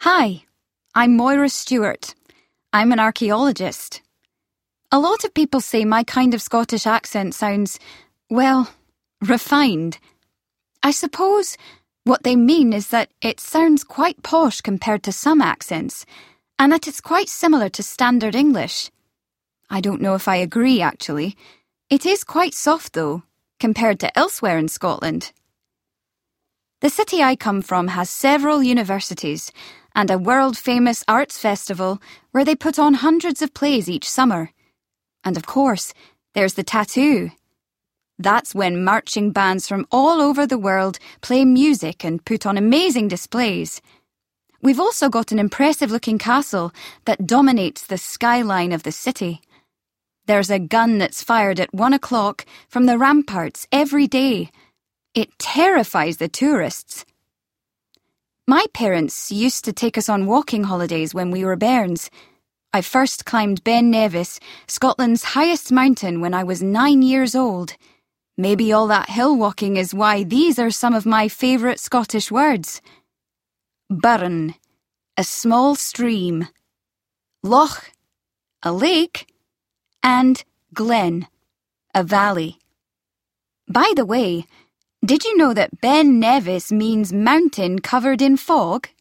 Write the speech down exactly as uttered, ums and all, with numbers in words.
Hi, I'm Moira Stewart. I'm an archaeologist. A lot of people say my kind of Scottish accent sounds, well, refined. I suppose what they mean is that it sounds quite posh compared to some accents, and that it's quite similar to standard English. I don't know if I agree, actually. It is quite soft, though, compared to elsewhere in Scotland. The city I come from has several universities and a world-famous arts festival where they put on hundreds of plays each summer. And of course, there's the tattoo. That's when marching bands from all over the world play music and put on amazing displays. We've also got an impressive-looking castle that dominates the skyline of the city. There's a gun that's fired at one o'clock from the ramparts every day. It terrifies the tourists. My parents used to take us on walking holidays when we were bairns. I first climbed Ben Nevis, Scotland's highest mountain, when I was nine years old. Maybe all that hill walking is why these are some of my favourite Scottish words. Burn, a small stream. Loch, a lake. And glen, a valley. By the way, did you know that Ben Nevis means mountain covered in fog?